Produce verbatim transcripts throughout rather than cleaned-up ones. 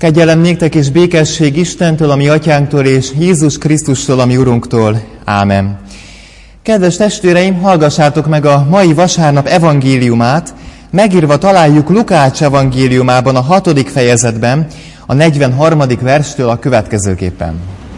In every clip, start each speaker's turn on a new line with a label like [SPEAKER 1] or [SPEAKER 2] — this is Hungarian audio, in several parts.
[SPEAKER 1] Kegyelem néktek és békesség Istentől, a mi atyánktól, és Jézus Krisztustól, a mi Urunktól. Ámen. Kedves testvéreim, hallgassátok meg a mai vasárnap evangéliumát. Megírva találjuk Lukács evangéliumában, a hatodik fejezetben, a negyvenharmadik verstől a következőképpen.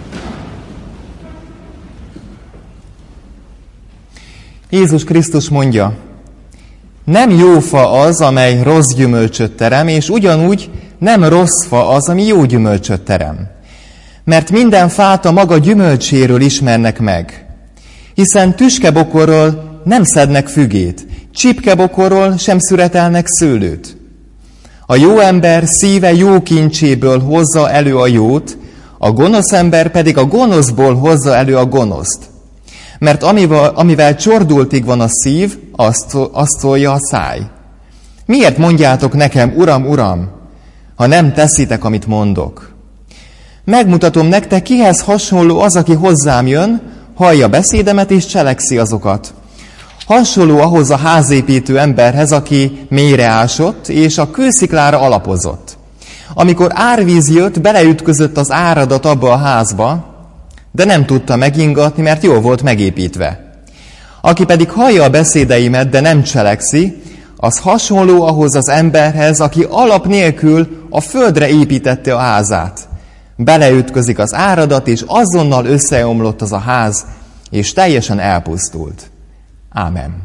[SPEAKER 1] Jézus Krisztus mondja: nem jó fa az, amely rossz gyümölcsöt terem, és ugyanúgy nem rossz fa az, ami jó gyümölcsöt terem. Mert minden fát a maga gyümölcséről ismernek meg. Hiszen tüskebokorról nem szednek fügét, csipkebokorról sem szüretelnek szőlőt. A jó ember szíve jó kincséből hozza elő a jót, a gonosz ember pedig a gonoszból hozza elő a gonoszt. Mert amivel, amivel csordultig van a szív, azt, azt szólja a száj. Miért mondjátok nekem, Uram, Uram, ha nem teszitek, amit mondok? Megmutatom nektek, kihez hasonló az, aki hozzám jön, hallja beszédemet és cselekszi azokat. Hasonló ahhoz a házépítő emberhez, aki mélyre ásott, és a kősziklára alapozott. Amikor árvíz jött, beleütközött az áradat abba a házba, de nem tudta megingatni, mert jól volt megépítve. Aki pedig hallja a beszédeimet, de nem cselekszi, az hasonló ahhoz az emberhez, aki alap nélkül a földre építette a házát. Beleütközik az áradat, és azonnal összeomlott az a ház, és teljesen elpusztult. Ámen.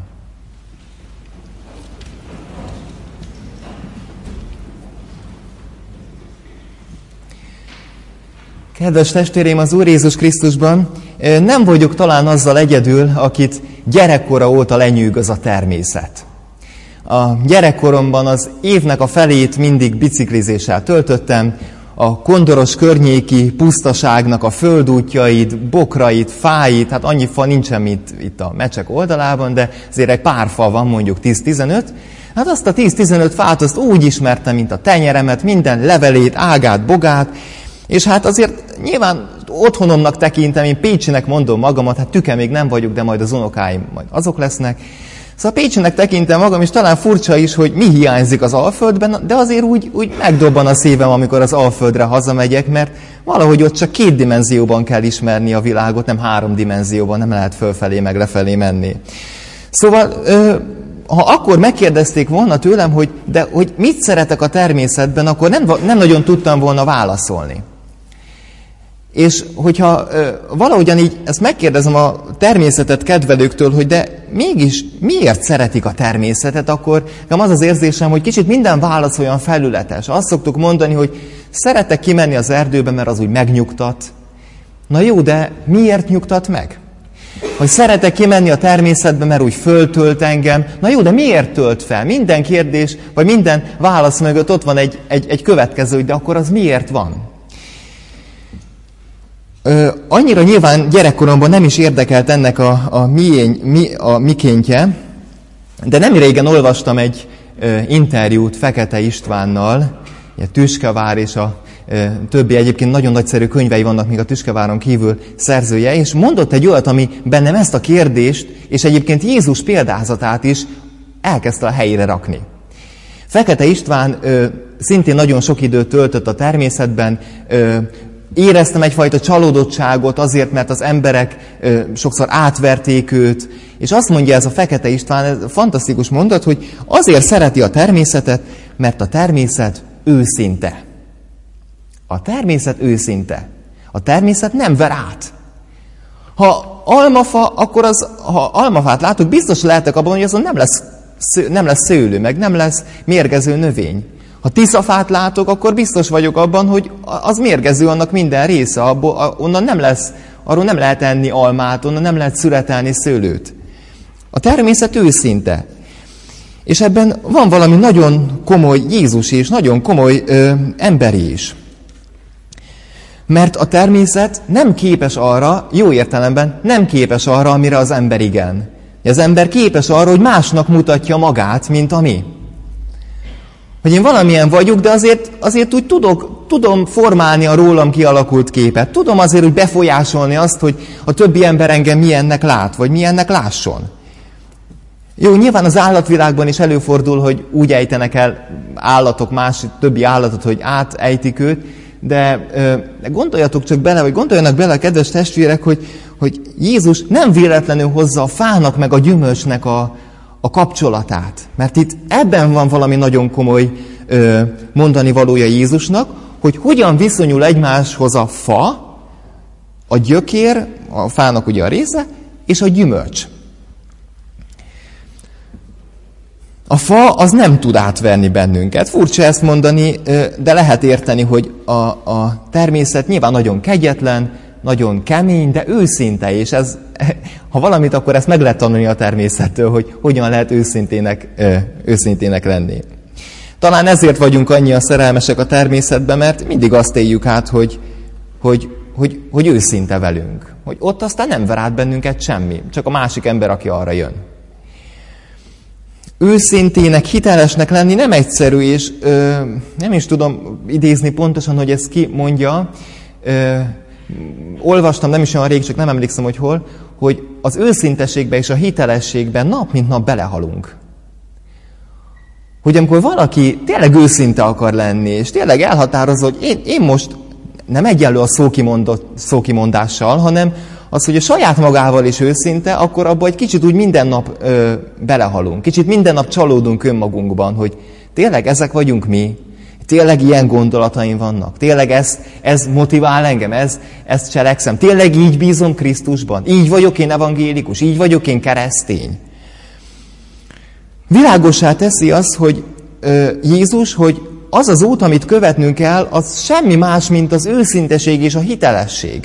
[SPEAKER 1] Kedves testvéreim, az Úr Jézus Krisztusban nem vagyok talán azzal egyedül, akit gyerekkora óta lenyűgöz a természet. A gyerekkoromban az évnek a felét mindig biciklizéssel töltöttem, a kondoros környéki pusztaságnak a földútjait, bokrait, fáit, hát annyi fa nincsen, mint itt a Mecsek oldalában, de azért egy pár fa van, mondjuk tíz-tizenöt. Hát azt a tíz-tizenöt fát azt úgy ismertem, mint a tenyeremet, minden levelét, ágát, bogát, és hát azért nyilván otthonomnak tekintem, én pécsinek mondom magamat, hát tüke még nem vagyok, de majd az unokáim majd azok lesznek. Szóval pécsinek tekintem magam, és talán furcsa is, hogy mi hiányzik az Alföldben, de azért úgy, úgy megdobban a szívem, amikor az Alföldre hazamegyek, mert valahogy ott csak két dimenzióban kell ismerni a világot, nem három dimenzióban, nem lehet fölfelé meg lefelé menni. Szóval, ha akkor megkérdezték volna tőlem, hogy, de, hogy mit szeretek a természetben, akkor nem, nem nagyon tudtam volna válaszolni. És hogyha ö, valahogyan így ezt megkérdezem a természetet kedvelőktől, hogy de mégis miért szeretik a természetet, akkor az az érzésem, hogy kicsit minden válasz olyan felületes. Azt szoktuk mondani, hogy szeretek kimenni az erdőbe, mert az úgy megnyugtat. Na jó, de miért nyugtat meg? Hogy szeretek kimenni a természetbe, mert úgy föltölt engem. Na jó, de miért tölt fel? Minden kérdés, vagy minden válasz mögött ott van egy, egy, egy következő, hogy de akkor az miért van? Ö, annyira nyilván gyerekkoromban nem is érdekelt ennek a, a, miény, mi, a mikéntje, de nem régen olvastam egy ö, interjút Fekete Istvánnal, a Tüskevár és a ö, többi egyébként nagyon nagyszerű könyvei vannak még a Tüskeváron kívül szerzője, és mondott egy olyat, ami bennem ezt a kérdést, és egyébként Jézus példázatát is elkezdte a helyére rakni. Fekete István ö, szintén nagyon sok időt töltött a természetben, ö, éreztem egyfajta csalódottságot azért, mert az emberek ö, sokszor átverték őt, és azt mondja ez a Fekete István, ez a fantasztikus mondat, hogy azért szereti a természetet, mert a természet őszinte. A természet őszinte. A természet nem ver át. Ha almafa, akkor az, ha almafát látok, biztos lehetek abban, hogy azon nem lesz, nem lesz szőlő, meg nem lesz mérgező növény. Ha tiszafát látok, akkor biztos vagyok abban, hogy az mérgező, annak minden része, abból, onnan nem lesz, arról nem lehet enni almát, onnan nem lehet szüretelni szőlőt. A természet őszinte. És ebben van valami nagyon komoly Jézus és nagyon komoly ö, emberi is. Mert a természet nem képes arra, jó értelemben, nem képes arra, amire az ember igen. Az ember képes arra, hogy másnak mutatja magát, mint a mi. Hogy én valamilyen vagyok, de azért, azért úgy tudok, tudom formálni a rólam kialakult képet. Tudom azért úgy befolyásolni azt, hogy a többi ember engem milyennek lát, vagy milyennek lásson. Jó, nyilván az állatvilágban is előfordul, hogy úgy ejtenek el állatok, más többi állatot, hogy átejtik őt, de, de gondoljatok csak bele, vagy gondoljanak bele, kedves testvérek, hogy, hogy Jézus nem véletlenül hozza a fának meg a gyümölcsnek a, a kapcsolatát. Mert itt ebben van valami nagyon komoly ö, mondani valója Jézusnak, hogy hogyan viszonyul egymáshoz a fa, a gyökér, a fának ugye a része, és a gyümölcs. A fa az nem tud átverni bennünket. Furcsa ezt mondani, de lehet érteni, hogy a, a természet nyilván nagyon kegyetlen, nagyon kemény, de őszinte, és ez, ha valamit, akkor ezt meg lehet tanulni a természettől, hogy hogyan lehet őszintének, őszintének lenni. Talán ezért vagyunk annyian szerelmesek a természetben, mert mindig azt éljük át, hogy, hogy, hogy, hogy őszinte velünk. Hogy ott aztán nem ver át bennünket semmi, csak a másik ember, aki arra jön. Őszintének, hitelesnek lenni nem egyszerű, és ö, nem is tudom idézni pontosan, hogy ezt ki mondja. Ö, olvastam, nem is olyan rég, csak nem emlékszem, hogy hol, hogy az őszintességben és a hitelességben nap mint nap belehalunk. Hogy amikor valaki tényleg őszinte akar lenni, és tényleg elhatározza, hogy én, én most nem egyenlő a szókimondással, hanem az, hogy a saját magával is őszinte, akkor abban egy kicsit úgy minden nap ö, belehalunk. Kicsit minden nap csalódunk önmagunkban, hogy tényleg ezek vagyunk mi. Tényleg ilyen gondolataim vannak. Tényleg ez, ez motivál engem, ez, ezt cselekszem. Tényleg így bízom Krisztusban. Így vagyok én evangélikus, így vagyok én keresztény. Világossá teszi az, hogy ö, Jézus, hogy az az út, amit követnünk kell, az semmi más, mint az őszinteség és a hitelesség.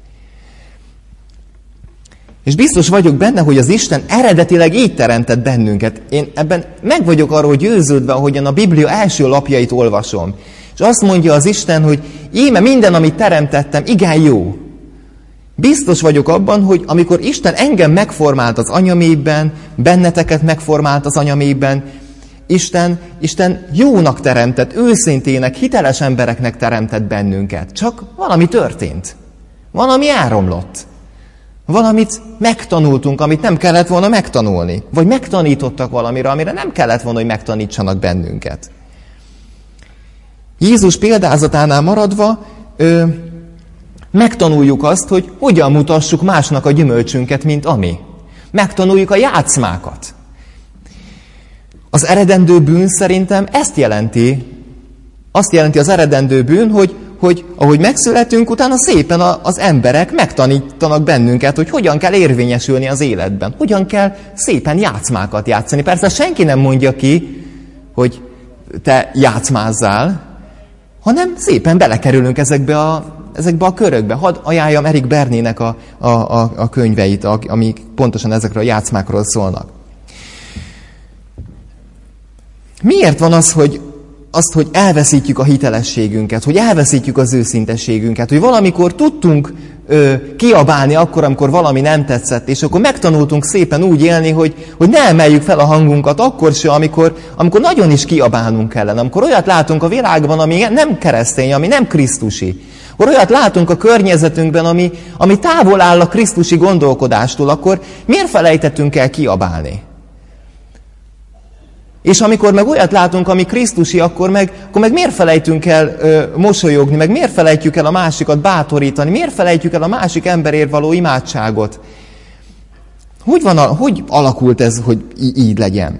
[SPEAKER 1] És biztos vagyok benne, hogy az Isten eredetileg így teremtett bennünket. Én ebben meg vagyok arról győződve, ahogyan a Biblia első lapjait olvasom. És azt mondja az Isten, hogy íme minden, amit teremtettem, igen jó. Biztos vagyok abban, hogy amikor Isten engem megformált az anyamékben, benneteket megformált az anyamékben, Isten, Isten jónak teremtett, őszintének, hiteles embereknek teremtett bennünket. Csak valami történt. Valami elromlott. Valamit megtanultunk, amit nem kellett volna megtanulni. Vagy megtanítottak valamire, amire nem kellett volna, hogy megtanítsanak bennünket. Jézus példázatánál maradva ö, megtanuljuk azt, hogy hogyan mutassuk másnak a gyümölcsünket, mint ami. Megtanuljuk a játszmákat. Az eredendő bűn szerintem ezt jelenti. Azt jelenti az eredendő bűn, hogy hogy ahogy megszületünk, utána szépen az emberek megtanítanak bennünket, hogy hogyan kell érvényesülni az életben. Hogyan kell szépen játszmákat játszani. Persze senki nem mondja ki, hogy te játszmázzál, hanem szépen belekerülünk ezekbe a, ezekbe a körökbe. Hadd ajánljam Erik Bernének a, a, a, a könyveit, amik pontosan ezekről a játszmákról szólnak. Miért van az, hogy azt, hogy elveszítjük a hitelességünket, hogy elveszítjük az őszintességünket, hogy valamikor tudtunk ö, kiabálni akkor, amikor valami nem tetszett, és akkor megtanultunk szépen úgy élni, hogy, hogy ne emeljük fel a hangunkat akkor se, amikor, amikor nagyon is kiabálnunk kellene, amikor olyat látunk a világban, ami nem keresztény, ami nem krisztusi, akkor olyat látunk a környezetünkben, ami, ami távol áll a krisztusi gondolkodástól, akkor miért felejtettünk el kiabálni? És amikor meg olyat látunk, ami krisztusi, akkor meg, akkor meg miért felejtünk el ö, mosolyogni, meg miért felejtjük el a másikat bátorítani, miért felejtjük el a másik emberért való imádságot? Hogy, van a, hogy alakult ez, hogy í- így legyen?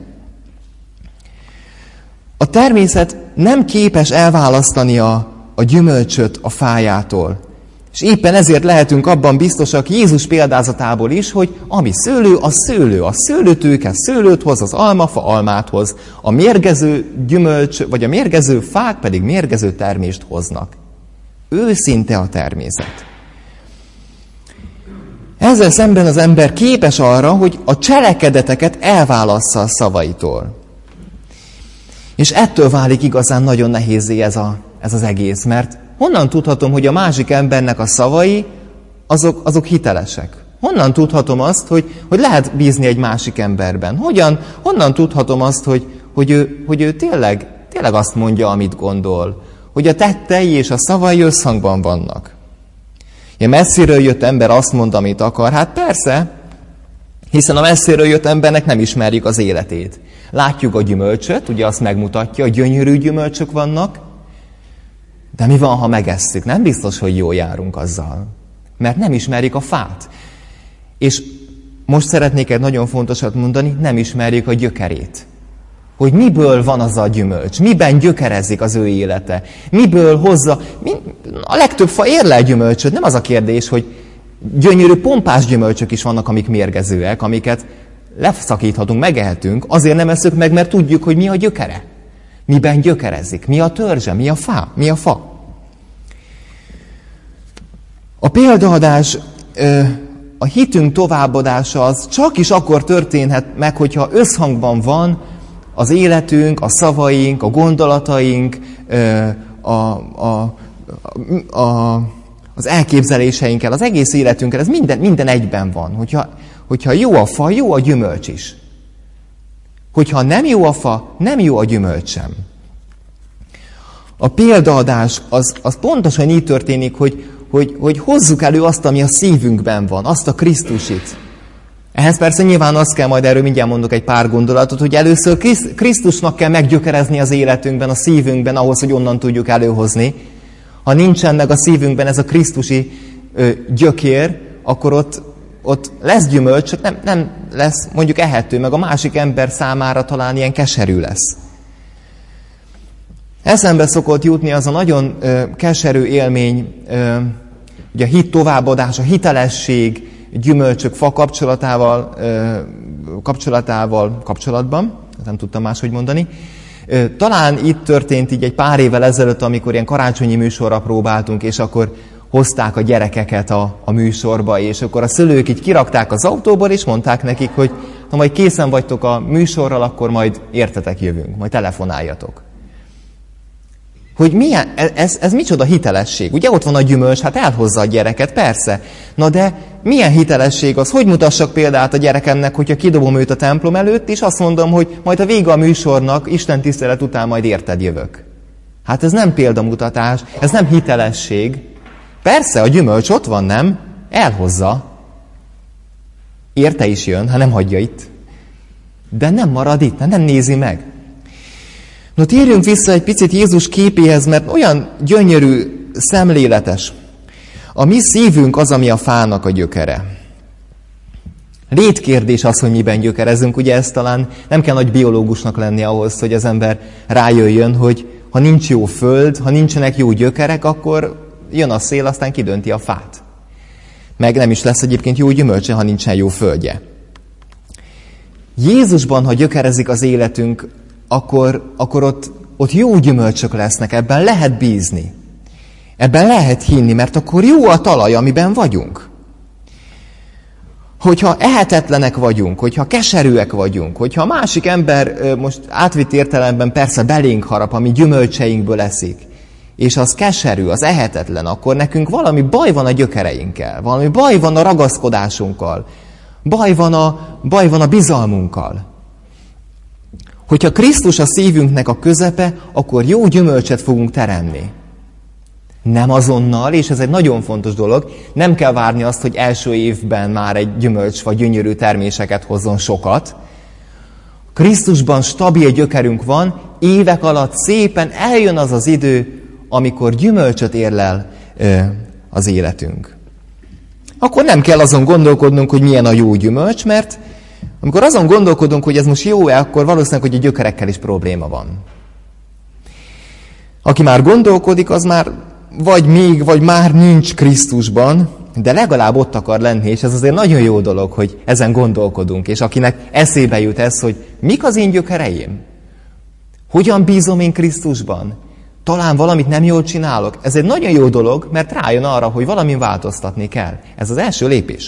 [SPEAKER 1] A természet nem képes elválasztani a, a gyümölcsöt a fájától. És éppen ezért lehetünk abban biztosak Jézus példázatából is, hogy ami szőlő, az szőlő. A szőlőtőke szőlőt hoz, az almafa almát hoz. A mérgező gyümölcs, vagy a mérgező fák pedig mérgező termést hoznak. Őszinte a természet. Ezzel szemben az ember képes arra, hogy a cselekedeteket elválassza a szavaitól. És ettől válik igazán nagyon nehézzé ez, a, ez az egész, mert honnan tudhatom, hogy a másik embernek a szavai, azok, azok hitelesek? Honnan tudhatom azt, hogy, hogy lehet bízni egy másik emberben? Hogyan, honnan tudhatom azt, hogy, hogy, ő, hogy ő tényleg, tényleg azt mondja, amit gondol? Hogy a tettei és a szavai összhangban vannak? Ja, messziről jött ember azt mond, amit akar. Hát persze, Hiszen a messziről jött embernek nem ismerjük az életét. Látjuk a gyümölcsöt, ugye azt megmutatja, hogy gyönyörű gyümölcsök vannak, de mi van, ha megesszük? Nem biztos, hogy jól járunk azzal. Mert nem ismerjük a fát. És most szeretnék egy nagyon fontosat mondani, nem ismerjük a gyökerét. Hogy miből van az a gyümölcs, miben gyökerezik az ő élete, miből hozza. Mi, a legtöbb fa érlel gyümölcsöt, nem az a kérdés, hogy gyönyörű pompás gyümölcsök is vannak, amik mérgezőek, amiket leszakíthatunk, megehetünk, azért nem eszük meg, mert tudjuk, hogy mi a gyökere. Miben gyökerezik, mi a törzse, mi a fá, mi a fa. A példaadás, a hitünk továbbadása az csak is akkor történhet meg, hogyha összhangban van az életünk, a szavaink, a gondolataink, a, a, a, a, az elképzeléseinkkel, az egész életünkkel, ez minden, minden egyben van. Hogyha, hogyha jó a fa, jó a gyümölcs is. Hogyha nem jó a fa, nem jó a gyümölcs sem. A példaadás az, az pontosan így történik, hogy, hogy, hogy hozzuk elő azt, ami a szívünkben van, azt a Krisztusit. Ehhez persze nyilván azt kell, majd erről mindjárt mondok egy pár gondolatot, hogy először Krisztusnak kell meggyökerezni az életünkben, a szívünkben, ahhoz, hogy onnan tudjuk előhozni. Ha nincsen meg a szívünkben ez a krisztusi ö, gyökér, akkor ott, ott lesz gyümölcs, csak nem, nem lesz mondjuk ehető, meg a másik ember számára talán ilyen keserű lesz. Eszembe szokott jutni az a nagyon ö, keserű élmény, ö, ugye a hit továbbadás, a hitelesség, gyümölcsök, fa kapcsolatával, ö, kapcsolatával kapcsolatban, nem tudtam máshogy mondani. Ö, talán itt történt így egy pár évvel ezelőtt, amikor ilyen karácsonyi műsorra próbáltunk, és akkor hozták a gyerekeket a, a műsorba, és akkor a szülők így kirakták az autóból, és mondták nekik, hogy ha majd készen vagytok a műsorral, akkor majd értetek jövünk, majd telefonáljatok. Hogy milyen, ez, ez micsoda hitelesség? Ugye ott van a gyümölcs, hát elhozza a gyereket, persze. Na de milyen hitelesség az? Hogy mutassak példát a gyerekemnek, hogyha kidobom őt a templom előtt, és azt mondom, hogy majd a vége a műsornak, Isten tisztelet után majd érted jövök. Hát ez nem példamutatás, ez nem hitelesség. Persze, a gyümölcs ott van, nem? Elhozza. Érte is jön, ha nem hagyja itt. De nem marad itt, nem nézi meg. No, térjünk vissza egy picit Jézus képéhez, mert olyan gyönyörű, szemléletes. A mi szívünk az, ami a fának a gyökere. Létkérdés az, hogy miben gyökerezünk. Ugye ez talán nem kell nagy biológusnak lenni ahhoz, hogy az ember rájöjjön, hogy ha nincs jó föld, ha nincsenek jó gyökerek, akkor jön a szél, aztán kidönti a fát. Meg nem is lesz egyébként jó gyümölcse, ha nincsen jó földje. Jézusban, ha gyökerezik az életünk, akkor, akkor ott, ott jó gyümölcsök lesznek, ebben lehet bízni. Ebben lehet hinni, mert akkor jó a talaj, amiben vagyunk. Hogyha ehetetlenek vagyunk, hogyha keserűek vagyunk, hogyha a másik ember most átvitt értelemben persze belénk harap, ami gyümölcseinkből eszik, és az keserű, az ehetetlen, akkor nekünk valami baj van a gyökereinkkel, valami baj van a ragaszkodásunkkal, baj van a, baj van a bizalmunkkal. Hogyha Krisztus a szívünknek a közepe, akkor jó gyümölcset fogunk teremni. Nem azonnal, és ez egy nagyon fontos dolog, nem kell várni azt, hogy első évben már egy gyümölcs vagy gyönyörű terméseket hozzon sokat. Krisztusban stabil gyökerünk van, évek alatt szépen eljön az az idő, amikor gyümölcsöt érlel ö, az életünk. Akkor nem kell azon gondolkodnunk, hogy milyen a jó gyümölcs, mert amikor azon gondolkodunk, hogy ez most jó-e, akkor valószínűleg, hogy a gyökerekkel is probléma van. Aki már gondolkodik, az már vagy még, vagy már nincs Krisztusban, de legalább ott akar lenni, és ez azért nagyon jó dolog, hogy ezen gondolkodunk, és akinek eszébe jut ez, hogy mik az én gyökereim? Hogyan bízom én Krisztusban? Talán valamit nem jól csinálok? Ez egy nagyon jó dolog, mert rájön arra, hogy valamin változtatni kell. Ez az első lépés.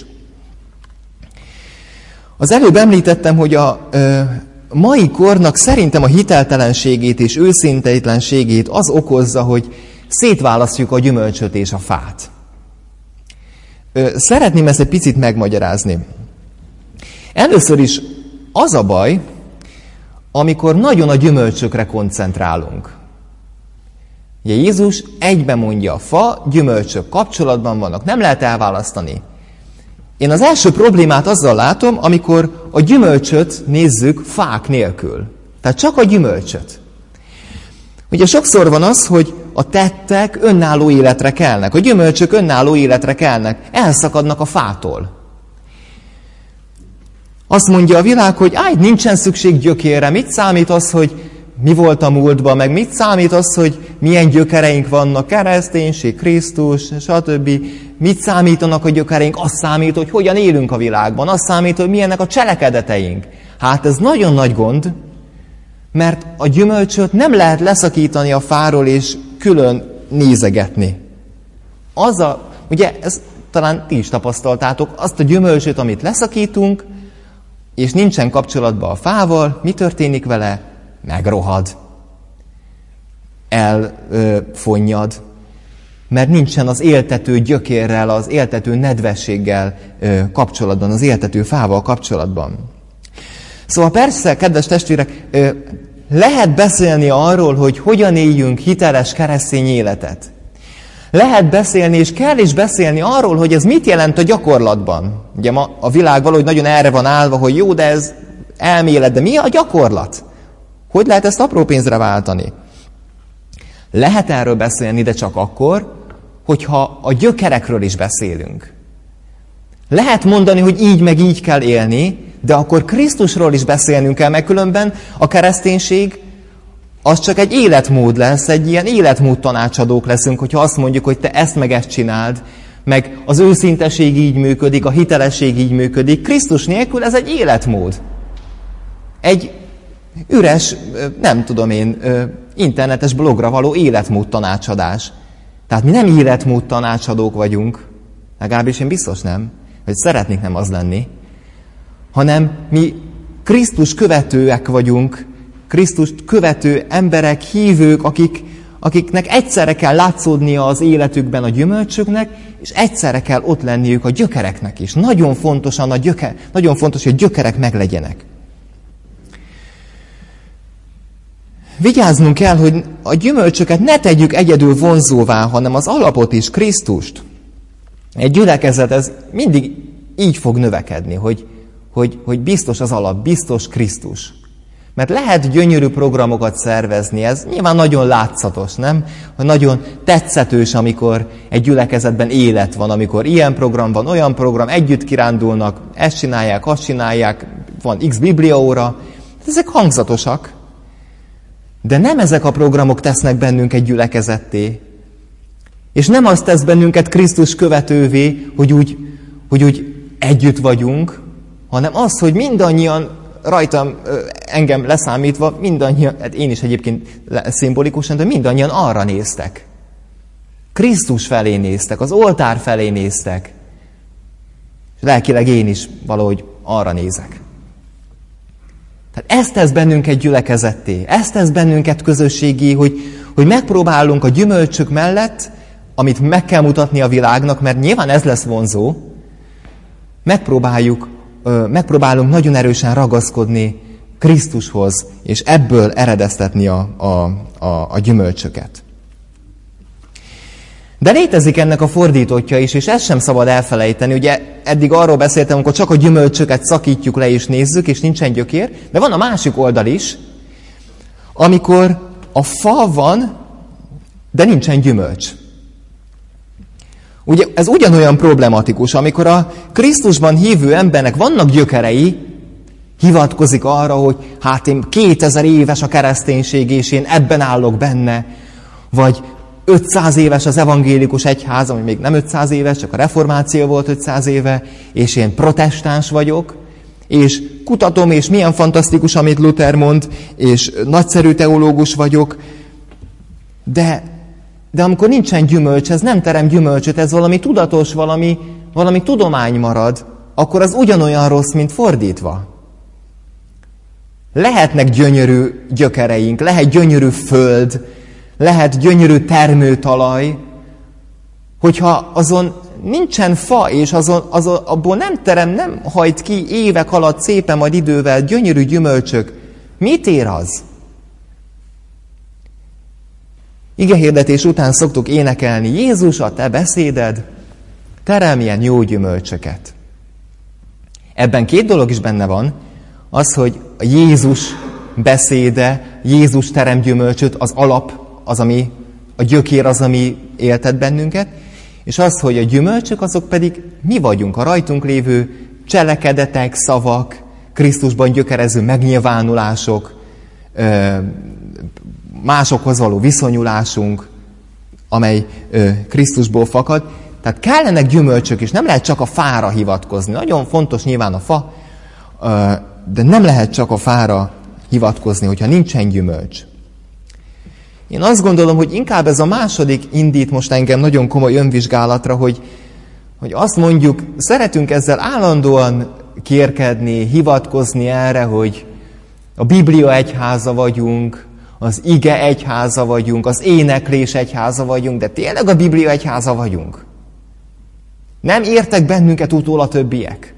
[SPEAKER 1] Az előbb említettem, hogy a ö, mai kornak szerintem a hiteltelenségét és őszintetlenségét az okozza, hogy szétválasztjuk a gyümölcsöt és a fát. Ö, szeretném ezt egy picit megmagyarázni. Először is az a baj, amikor nagyon a gyümölcsökre koncentrálunk. Ugye Jézus egyben mondja, a fa, gyümölcsök kapcsolatban vannak, nem lehet elválasztani. Én az első problémát azzal látom, amikor a gyümölcsöt nézzük fák nélkül. Tehát csak a gyümölcsöt. Ugye sokszor van az, hogy a tettek önálló életre kelnek, a gyümölcsök önálló életre kelnek, elszakadnak a fától. Azt mondja a világ, hogy áj, nincsen szükség gyökérre, mit számít az, hogy mi volt a múltban, meg mit számít az, hogy milyen gyökereink vannak, kereszténység, Krisztus, stb. Mit számítanak a gyökereink? Az számít, hogy hogyan élünk a világban, az számít, hogy milyenek a cselekedeteink. Hát ez nagyon nagy gond, mert a gyümölcsöt nem lehet leszakítani a fáról és külön nézegetni. Az a, ugye, ezt talán ti is tapasztaltátok, azt a gyümölcsöt, amit leszakítunk, és nincsen kapcsolatban a fával, mi történik vele? Megrohad. Elfonnyad. Mert nincsen az éltető gyökérrel, az éltető nedvességgel ö, kapcsolatban, az éltető fával kapcsolatban. Szóval persze, kedves testvérek, ö, lehet beszélni arról, hogy hogyan éljünk hiteles keresztény életet. Lehet beszélni, és kell is beszélni arról, hogy ez mit jelent a gyakorlatban. Ugye ma a világ valahogy nagyon erre van állva, hogy jó, de ez elmélet, de mi a gyakorlat? Hogy lehet ezt apró pénzre váltani? Lehet erről beszélni, de csak akkor, hogyha a gyökerekről is beszélünk. Lehet mondani, hogy így meg így kell élni, de akkor Krisztusról is beszélnünk kell, mert különben a kereszténység az csak egy életmód lesz, egy ilyen életmód tanácsadók leszünk, hogyha azt mondjuk, hogy te ezt meg ezt csináld, meg az őszinteség így működik, a hitelesség így működik. Krisztus nélkül ez egy életmód. Egy üres, nem tudom én, internetes blogra való életmód tanácsadás. Tehát mi nem életmód tanácsadók vagyunk, legalábbis én biztos nem, hogy szeretnék nem az lenni, hanem mi Krisztus követőek vagyunk, Krisztust követő emberek, hívők, akik, akiknek egyszerre kell látszódnia az életükben a gyümölcsöknek, és egyszerre kell ott lenniük a gyökereknek is. Nagyon fontosan a gyöke, nagyon fontos, hogy a gyökerek meglegyenek. Vigyáznunk kell, hogy a gyümölcsöket ne tegyük egyedül vonzóvá, hanem az alapot is, Krisztust. Egy gyülekezet ez mindig így fog növekedni, hogy, hogy, hogy biztos az alap, biztos Krisztus. Mert lehet gyönyörű programokat szervezni, ez nyilván nagyon látszatos, nem? Hogy nagyon tetszetős, amikor egy gyülekezetben élet van, amikor ilyen program van, olyan program, együtt kirándulnak, ezt csinálják, azt csinálják, van X bibliaóra. Ezek hangzatosak. De nem ezek a programok tesznek bennünket gyülekezetté. És nem azt tesz bennünket Krisztus követővé, hogy úgy, hogy úgy együtt vagyunk, hanem az, hogy mindannyian rajtam, engem leszámítva, mindannyian, hát én is egyébként szimbolikusan, de mindannyian arra néztek. Krisztus felé néztek, az oltár felé néztek. És lelkileg én is valahogy arra nézek. Tehát ezt tesz bennünket gyülekezetté, ezt tesz bennünket közösségé, hogy, hogy megpróbálunk a gyümölcsök mellett, amit meg kell mutatni a világnak, mert nyilván ez lesz vonzó, megpróbáljuk, megpróbálunk nagyon erősen ragaszkodni Krisztushoz, és ebből eredeztetni a, a, a, a gyümölcsöket. De létezik ennek a fordítottja is, és ezt sem szabad elfelejteni. Ugye eddig arról beszéltem, amikor csak a gyümölcsöket szakítjuk le és nézzük, és nincsen gyökér, de van a másik oldal is, amikor a fa van, de nincsen gyümölcs. Ugye ez ugyanolyan problematikus, amikor a Krisztusban hívő embernek vannak gyökerei, hivatkozik arra, hogy hát én kétezer éves a kereszténység, és én ebben állok benne, vagy ötszáz éves az evangélikus egyház, ami még nem ötszáz éves, csak a reformáció volt ötszáz éve, és én protestáns vagyok, és kutatom, és milyen fantasztikus, amit Luther mond, és nagyszerű teológus vagyok, de, de amikor nincsen gyümölcs, ez nem terem gyümölcsöt, ez valami tudatos, valami, valami tudomány marad, akkor az ugyanolyan rossz, mint fordítva. Lehetnek gyönyörű gyökereink, lehet gyönyörű föld, lehet gyönyörű termőtalaj, hogyha azon nincsen fa, és azon, azon, abból nem terem, nem hajt ki évek alatt szépen, majd idővel gyönyörű gyümölcsök, mit ér az? Igehirdetés után szoktuk énekelni, Jézus, a te beszéded terem ilyen jó gyümölcsöket. Ebben két dolog is benne van, az, hogy a Jézus beszéde, Jézus teremgyümölcsöt, az alap, az, ami, a gyökér az, ami éltet bennünket, és az, hogy a gyümölcsök, azok pedig mi vagyunk, a rajtunk lévő cselekedetek, szavak, Krisztusban gyökerező megnyilvánulások, másokhoz való viszonyulásunk, amely Krisztusból fakad. Tehát kellenek gyümölcsök is, nem lehet csak a fára hivatkozni. Nagyon fontos nyilván a fa, de nem lehet csak a fára hivatkozni, hogyha nincsen gyümölcs. Én azt gondolom, hogy inkább ez a második indít most engem nagyon komoly önvizsgálatra, hogy, hogy azt mondjuk, szeretünk ezzel állandóan kérkedni, hivatkozni erre, hogy a Biblia egyháza vagyunk, az ige egyháza vagyunk, az éneklés egyháza vagyunk, de tényleg a Biblia egyháza vagyunk. Nem értek bennünket utól a többiek.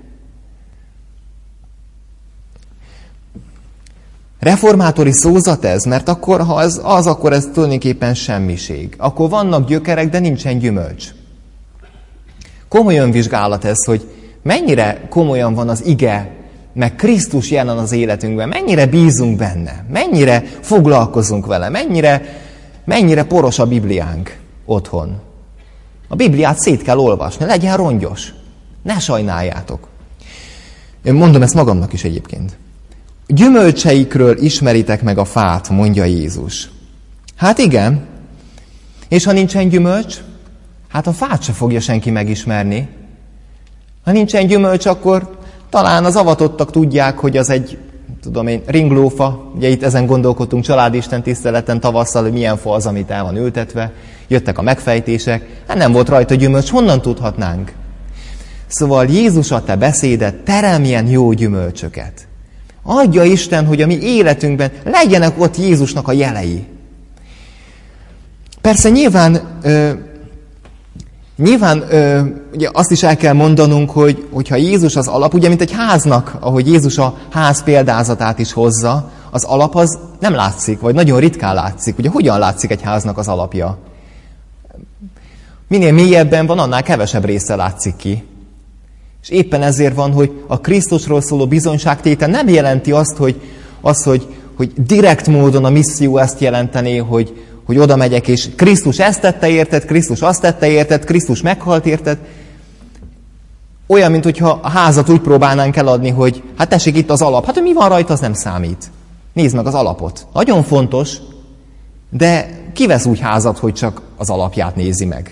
[SPEAKER 1] Reformátori szózat ez, mert akkor, ha ez az, akkor ez tulajdonképpen semmiség. Akkor vannak gyökerek, de nincsen gyümölcs. Komoly önvizsgálat ez, hogy mennyire komolyan van az ige, meg Krisztus jelen az életünkben, mennyire bízunk benne, mennyire foglalkozunk vele, mennyire, mennyire poros a Bibliánk otthon. A Bibliát szét kell olvasni, legyen rongyos. Ne sajnáljátok. Én mondom ezt magamnak is egyébként. Gyümölcseikről ismeritek meg a fát, mondja Jézus. Hát igen. És ha nincsen gyümölcs, hát a fát se fogja senki megismerni. Ha nincsen gyümölcs, akkor talán az avatottak tudják, hogy az egy, tudom én, ringlófa. Ugye itt ezen gondolkodtunk családisten tiszteleten tavasszal, hogy milyen fa az, amit el van ültetve. Jöttek a megfejtések. Hát nem volt rajta gyümölcs, honnan tudhatnánk? Szóval Jézus a te beszédet, teremjen jó gyümölcsöket. Adja Isten, hogy a mi életünkben legyenek ott Jézusnak a jelei. Persze nyilván, ö, nyilván ö, ugye azt is el kell mondanunk, hogy hogyha Jézus az alap, ugye mint egy háznak, ahogy Jézus a ház példázatát is hozza, az alap az nem látszik, vagy nagyon ritkán látszik. Ugye hogyan látszik egy háznak az alapja? Minél mélyebben van, annál kevesebb része látszik ki. És éppen ezért van, hogy a Krisztusról szóló bizonyságtétel nem jelenti azt, hogy, az, hogy, hogy direkt módon a misszió ezt jelentené, hogy, hogy oda megyek, és Krisztus ezt tette érted, Krisztus azt tette érted, Krisztus meghalt érted. Olyan, mint hogyha a házat úgy próbálnánk eladni, hogy hát tessék itt az alap. Hát, hogy mi van rajta, az nem számít. Nézd meg az alapot. Nagyon fontos, de ki vesz úgy házat, hogy csak az alapját nézi meg?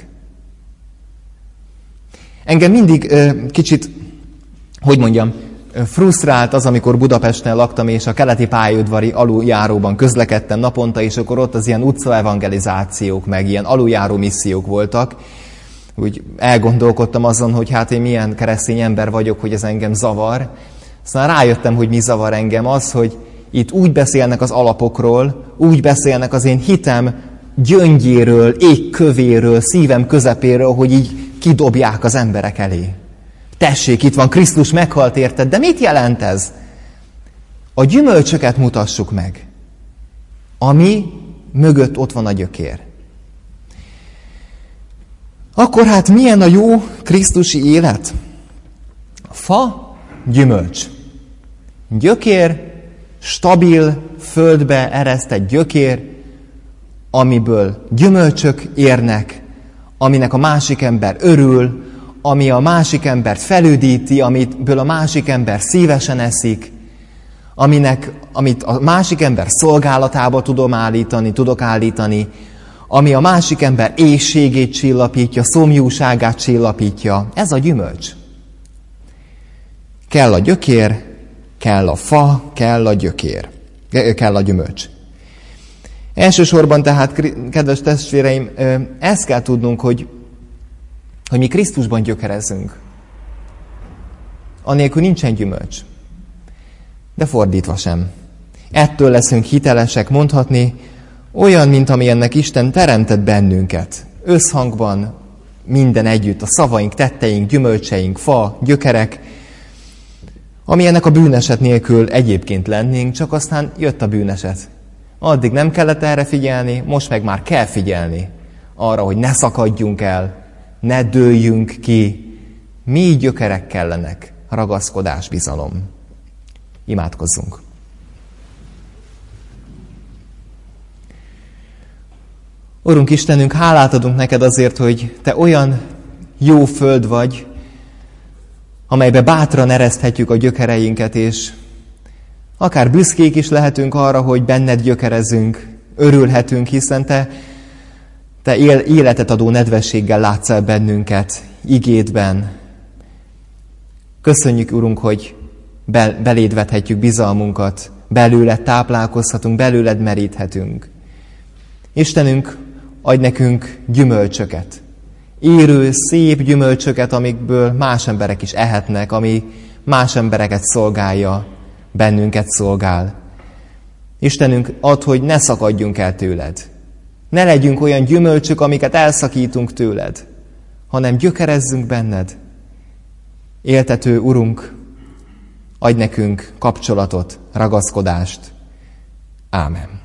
[SPEAKER 1] Engem mindig ö, kicsit, hogy mondjam, frusztrált az, amikor Budapesten laktam, és a keleti pályaudvari aluljáróban közlekedtem naponta, és akkor ott az ilyen utcaevangelizációk, meg ilyen aluljáró missziók voltak. Úgy elgondolkodtam azon, hogy hát én milyen keresztény ember vagyok, hogy ez engem zavar. Aztán rájöttem, hogy mi zavar engem az, hogy itt úgy beszélnek az alapokról, úgy beszélnek az én hitem gyöngyéről, égkövéről, szívem közepéről, hogy így kidobják az emberek elé. Tessék, itt van, Krisztus meghalt érted, de mit jelent ez? A gyümölcsöket mutassuk meg. Ami mögött ott van a gyökér. Akkor hát milyen a jó krisztusi élet? Fa, gyümölcs. Gyökér, stabil, földbe eresztett gyökér, amiből gyümölcsök érnek, aminek a másik ember örül, ami a másik embert felüdíti, amitből a másik ember szívesen eszik, aminek, amit a másik ember szolgálatába tudom állítani, tudok állítani, ami a másik ember éhségét csillapítja, szomjúságát csillapítja. Ez a gyümölcs. Kell a gyökér, kell a fa, kell a gyökér, kell a gyümölcs. Elsősorban tehát, kedves testvéreim, ezt kell tudnunk, hogy, hogy mi Krisztusban gyökerezzünk. Anélkül nincsen gyümölcs. De fordítva sem. Ettől leszünk hitelesek mondhatni, olyan, mint amilyennek Isten teremtett bennünket. Összhangban minden együtt, a szavaink, tetteink, gyümölcseink, fa, gyökerek, amilyennek a bűneset nélkül egyébként lennénk, csak aztán jött a bűneset. Addig nem kellett erre figyelni, most meg már kell figyelni arra, hogy ne szakadjunk el, ne dőljünk ki. Mi gyökerek kellenek, ragaszkodás, bizalom. Imádkozzunk. Urunk Istenünk, hálát adunk neked azért, hogy te olyan jó föld vagy, amelybe bátran ereszthetjük a gyökereinket, és akár büszkék is lehetünk arra, hogy benned gyökerezünk, örülhetünk, hiszen te, te él, életet adó nedvességgel látsz el bennünket igédben. Köszönjük, Urunk, hogy be, beléd vethetjük bizalmunkat, belőled táplálkozhatunk, belőled meríthetünk. Istenünk, adj nekünk gyümölcsöket, érő, szép gyümölcsöket, amikből más emberek is ehetnek, ami más embereket szolgálja, bennünket szolgál. Istenünk, add, hogy ne szakadjunk el tőled. Ne legyünk olyan gyümölcsök, amiket elszakítunk tőled, hanem gyökerezzünk benned. Éltető Urunk, adj nekünk kapcsolatot, ragaszkodást. Ámen.